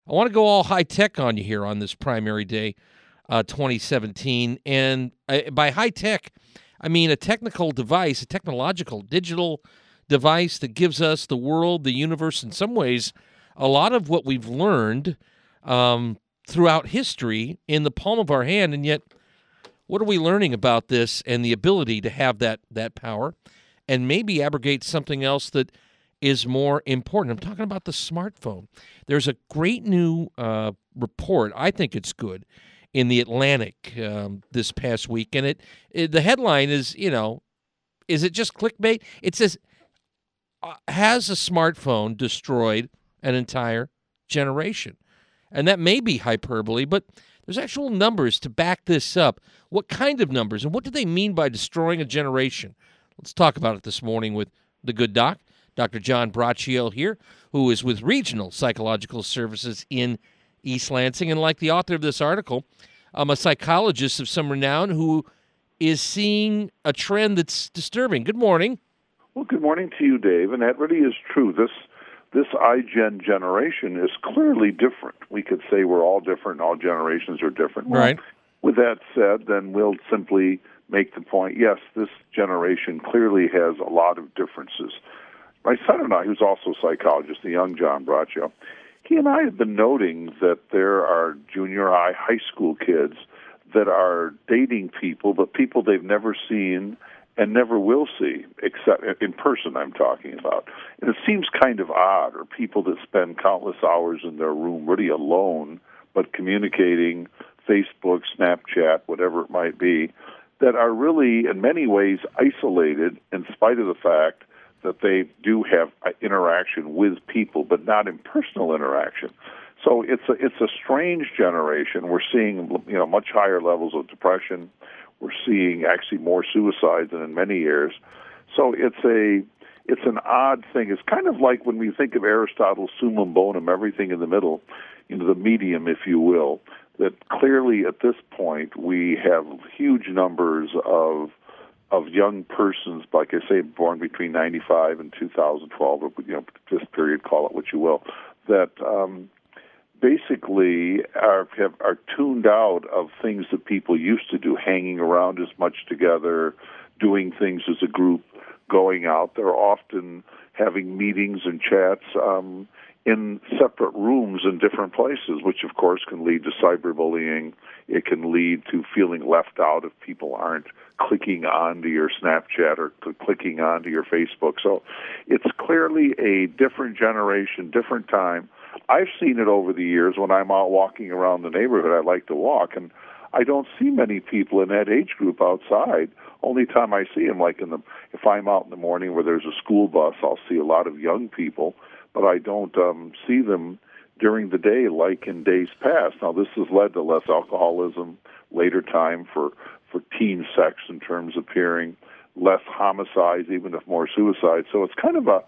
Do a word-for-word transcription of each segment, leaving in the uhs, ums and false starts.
I want to go all high tech on you here on this primary day, uh, twenty seventeen. And uh, by high tech, I mean a technical device, a technological, digital device that gives us the world, the universe, in some ways, a lot of what we've learned um, throughout history in the palm of our hand. And yet, what are we learning about this and the ability to have that that power and maybe abrogate something else that is more important? I'm talking about the smartphone. There's a great new uh, report, I think it's good, in The Atlantic um, this past week. And it, it the headline is, you know, is it just clickbait? It says, uh, has a smartphone destroyed an entire generation? And that may be hyperbole, but there's actual numbers to back this up. What kind of numbers, and what do they mean by destroying a generation? Let's talk about it this morning with the good doc, Doctor John Braccio here, who is with Regional Psychological Services in East Lansing. And like the author of this article, I'm a psychologist of some renown who is seeing a trend that's disturbing. Good morning. Well, good morning to you, Dave. And that really is true. This this iGen generation is clearly different. We could say we're all different, all generations are different. Well, right. With that said, then we'll simply make the point, yes, this generation clearly has a lot of differences. My son and I, who's also a psychologist, the young John Braccio, he and I have been noting that there are junior high, high school kids that are dating people, but people they've never seen and never will see, except in person I'm talking about. And it seems kind of odd, or people that spend countless hours in their room really alone, but communicating, Facebook, Snapchat, whatever it might be, that are really in many ways isolated in spite of the fact that they do have interaction with people, but not impersonal interaction. So it's a it's a strange generation. We're seeing you know much higher levels of depression. We're seeing actually more suicides than in many years. So it's a it's an odd thing. It's kind of like when we think of Aristotle's summum bonum, everything in the middle, you know, the medium, if you will. That clearly at this point we have huge numbers of of young persons, like I say, born between ninety-five and two thousand twelve, or you know, this period, call it what you will, that um, basically are have, are tuned out of things that people used to do, hanging around as much together, doing things as a group, going out. They're often having meetings and chats um, in separate rooms in different places, which of course can lead to cyberbullying. It can lead to feeling left out if people aren't clicking onto your Snapchat or clicking onto your Facebook. So it's clearly a different generation, different time. I've seen it over the years when I'm out walking around the neighborhood. I like to walk, and I don't see many people in that age group outside. Only time I see them, like in the, if I'm out in the morning where there's a school bus, I'll see a lot of young people, but I don't um, see them during the day like in days past. Now, this has led to less alcoholism, later time for, for teen sex in terms of appearing, less homicides, even if more suicides. So it's kind of a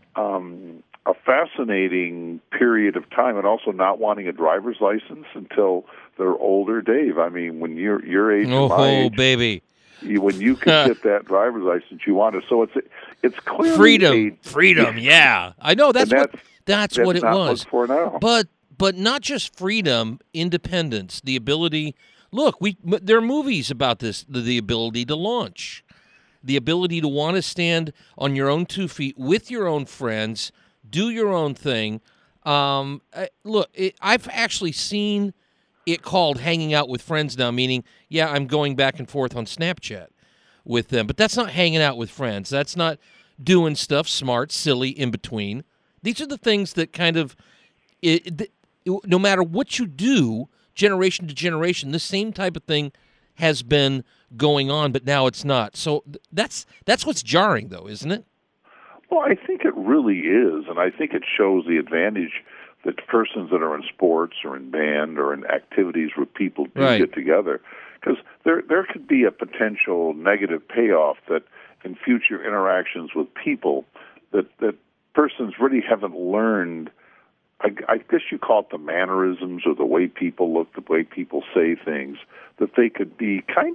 um, a fascinating period of time, and also not wanting a driver's license until they're older. Dave, I mean, when you're your age oh, and my age, baby. You, when you can get that driver's license you want to. So it's it's clearly freedom, a, freedom. Yeah, I know that's, that's what that's, that's what it not was. Looked for now. But but not just freedom, independence, the ability. Look, we there are movies about this. The, the ability to launch, the ability to want to stand on your own two feet with your own friends, do your own thing. Um, I, look, it, I've actually seen it called hanging out with friends now, meaning, yeah, I'm going back and forth on Snapchat with them. But that's not hanging out with friends. That's not doing stuff smart, silly, in between. These are the things that kind of, it, it, no matter what you do, generation to generation, the same type of thing has been going on, but now it's not. So that's that's what's jarring, though, isn't it? Well, I think it really is, and I think it shows the advantage that persons that are in sports or in band or in activities where people do right. get together, because there there could be a potential negative payoff that in future interactions with people that, that persons really haven't learned. I, I guess you call it the mannerisms or the way people look, the way people say things, that they could be kind of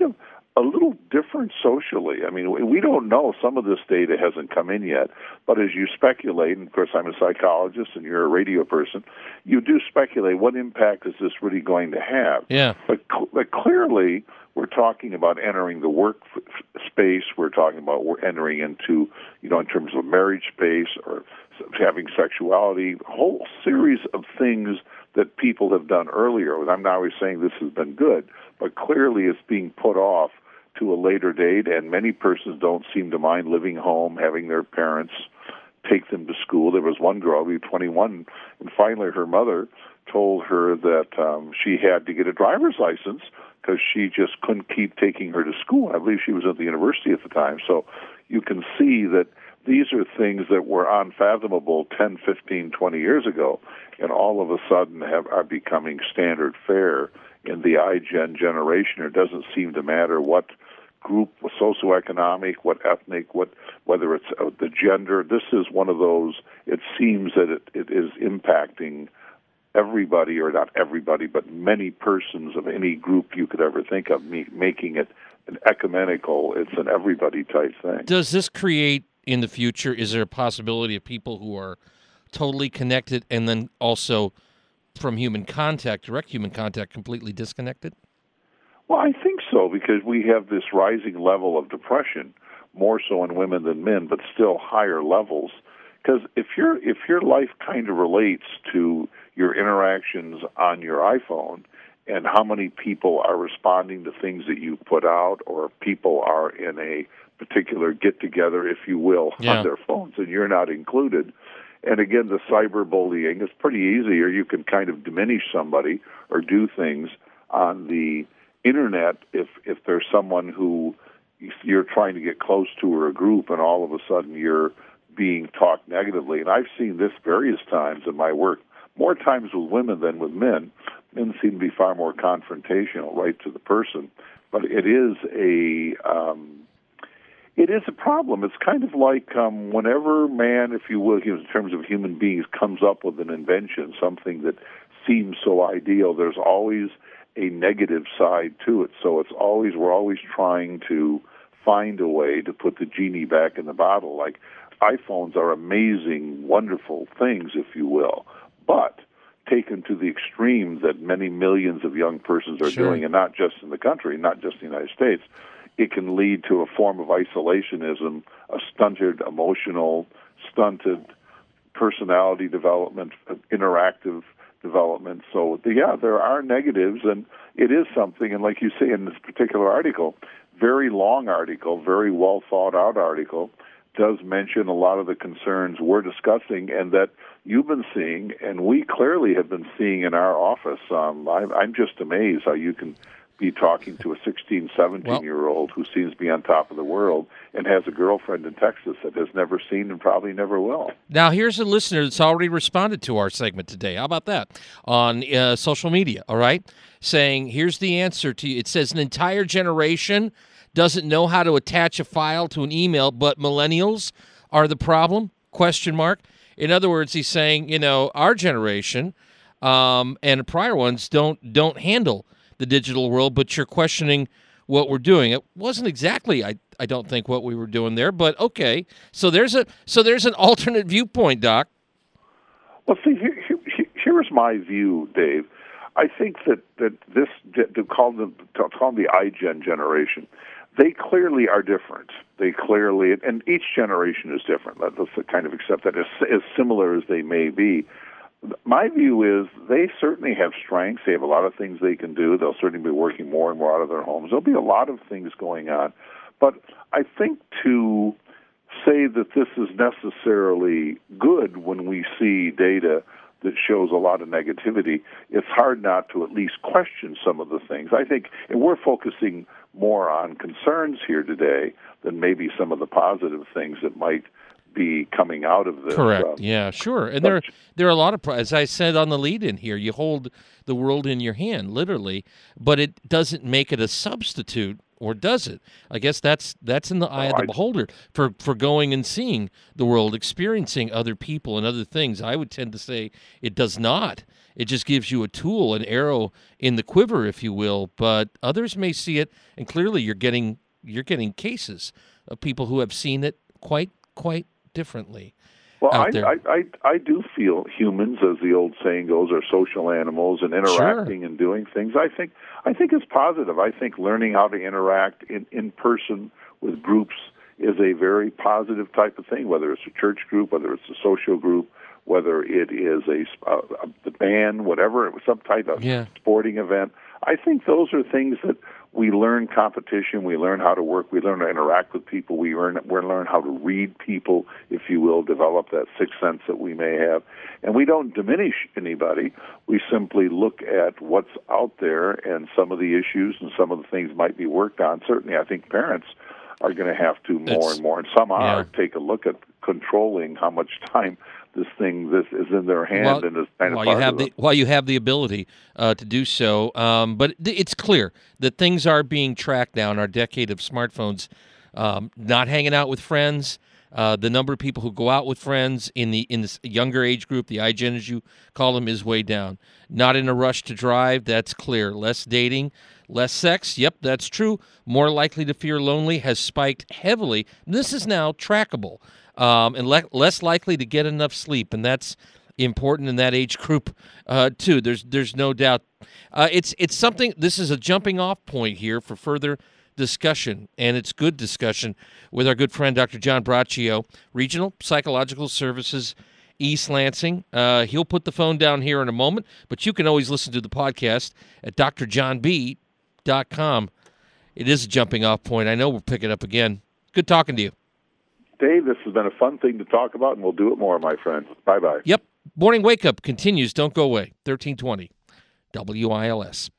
a little different socially. I mean, we don't know. Some of this data hasn't come in yet. But as you speculate, and of course I'm a psychologist and you're a radio person, you do speculate what impact is this really going to have. Yeah. But, but clearly we're talking about entering the work space. We're talking about we're entering into, you know, in terms of marriage space or having sexuality, a whole series of things that people have done earlier. And I'm not always saying this has been good, but clearly it's being put off to a later date, and many persons don't seem to mind living home, having their parents take them to school. There was one girl, who was twenty-one, and finally her mother told her that um, she had to get a driver's license because she just couldn't keep taking her to school. I believe she was at the university at the time. So you can see that these are things that were unfathomable ten, fifteen, twenty years ago, and all of a sudden have, are becoming standard fare in the iGen generation. It doesn't seem to matter what group, socioeconomic, what ethnic, what whether it's uh, the gender. This is one of those, it seems that it, it is impacting everybody, or not everybody, but many persons of any group you could ever think of, me, making it an ecumenical, it's an everybody type thing. Does this create, in the future, is there a possibility of people who are totally connected and then also from human contact, direct human contact, completely disconnected? Well, I think so, because we have this rising level of depression, more so in women than men, but still higher levels. Because if your if your life kind of relates to your interactions on your iPhone and how many people are responding to things that you put out, or people are in a particular get-together, if you will, yeah. on their phones, and you're not included. And again, the cyberbullying is pretty easy, or you can kind of diminish somebody or do things on the internet if if there's someone who you're trying to get close to, or a group, and all of a sudden you're being talked negatively. And I've seen this various times in my work, more times with women than with men. Men seem to be far more confrontational, right to the person. But it is a um, it is a problem. It's kind of like um, whenever man, if you will, in terms of human beings, comes up with an invention, something that seems so ideal, there's always a negative side to it. So it's always, we're always trying to find a way to put the genie back in the bottle. Like, iPhones are amazing, wonderful things, if you will, but taken to the extreme that many millions of young persons are Sure. doing, and not just in the country, not just the United States, it can lead to a form of isolationism, a stunted emotional, stunted personality development, interactive development. So, yeah, there are negatives, and it is something, and like you say in this particular article, very long article, very well thought out article, does mention a lot of the concerns we're discussing and that you've been seeing, and we clearly have been seeing in our office. Um, I'm, I'm just amazed how you can be talking to a sixteen, seventeen-year-old who seems to be on top of the world and has a girlfriend in Texas that has never seen and probably never will. Now, here's a listener that's already responded to our segment today. How about that? On uh, social media, all right? Saying, here's the answer to you. It says, an entire generation doesn't know how to attach a file to an email, but millennials are the problem? Question mark. In other words, he's saying, you know, our generation um, and prior ones don't don't handle the digital world, but you're questioning what we're doing. It wasn't exactly, I, I don't think, what we were doing there, but okay. So there's a so there's an alternate viewpoint, Doc. Well, see, here, here, here's my view, Dave. I think that, that this, to call them, to call them the iGen generation, they clearly are different. They clearly, and each generation is different. Let's kind of accept that as, as similar as they may be. My view is they certainly have strengths. They have a lot of things they can do. They'll certainly be working more and more out of their homes. There'll be a lot of things going on. But I think to say that this is necessarily good when we see data that shows a lot of negativity, it's hard not to at least question some of the things. I think, and we're focusing more on concerns here today than maybe some of the positive things that might be coming out of this. Correct. Um, yeah, sure. And there, there are a lot of, as I said on the lead in here, you hold the world in your hand, literally, but it doesn't make it a substitute or does it? I guess that's that's in the eye Oh, of the I- beholder for, for going and seeing the world, experiencing other people and other things. I would tend to say it does not. It just gives you a tool, an arrow in the quiver, if you will. But others may see it, and clearly you're getting you're getting cases of people who have seen it quite quite differently. Well, out I, there. I, I, I do feel humans, as the old saying goes, are social animals, and interacting and doing things. I think I think it's positive. I think learning how to interact in, in person with groups is a very positive type of thing, whether it's a church group, whether it's a social group, whether it is a, a, a the band, whatever, it was some type of Yeah. sporting event. I think those are things that we learn competition, we learn how to work, we learn to interact with people, we learn we learn how to read people, if you will, develop that sixth sense that we may have. And we don't diminish anybody. We simply look at what's out there and some of the issues and some of the things might be worked on. Certainly, I think parents are going to have to more It's- and more, and some are, yeah. take a look at controlling how much time this thing this is in their hand Well, and is kind of while part you have of the them. while you have the ability uh, to do so. Um, but th- it's clear that things are being tracked down. Our decade of smartphones, um, not hanging out with friends, uh, the number of people who go out with friends in the in this younger age group, the iGen as you call them, is way down. Not in a rush to drive. That's clear. Less dating. Less sex, yep, that's true. More likely to feel lonely has spiked heavily. This is now trackable, um, and le- less likely to get enough sleep, and that's important in that age group uh, too. There's there's no doubt. Uh, it's it's something. This is a jumping off point here for further discussion, and it's good discussion with our good friend Doctor John Braccio, Regional Psychological Services, East Lansing. Uh, he'll put the phone down here in a moment, but you can always listen to the podcast at d r john b dot com. It is a jumping off point. I know we'll pick it up again. Good talking to you. Dave, this has been a fun thing to talk about, and we'll do it more, my friend. Bye-bye. Yep. Morning Wake Up continues. Don't go away. thirteen twenty W I L S.